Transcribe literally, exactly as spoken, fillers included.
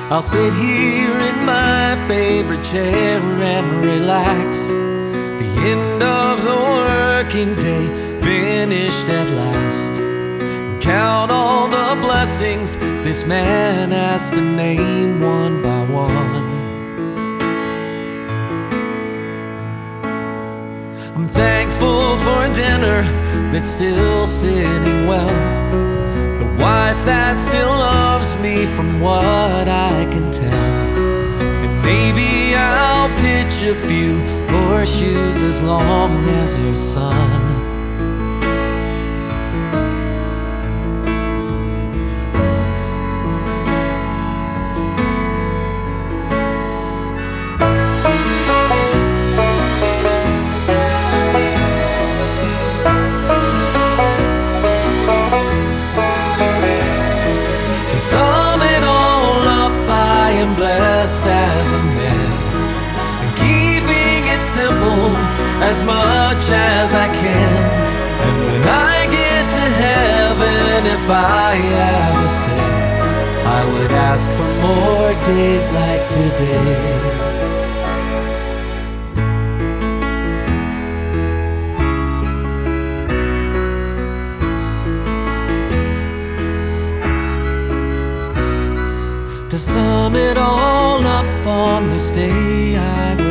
I'll sit here in my favorite chair and relax. The end of the working day finished at last. And count all the blessings this man has to name one by one. I'm thankful for a dinner that's still sitting well, the wife that still loves me from what I can tell. And maybe I'll pitch a few horseshoes as long as your son. To sum it all up, I am blessed as a man, and keeping it simple as much as I can. And when I get to heaven, if I have a say, I would ask for more days like today. To sum it all up, on this day I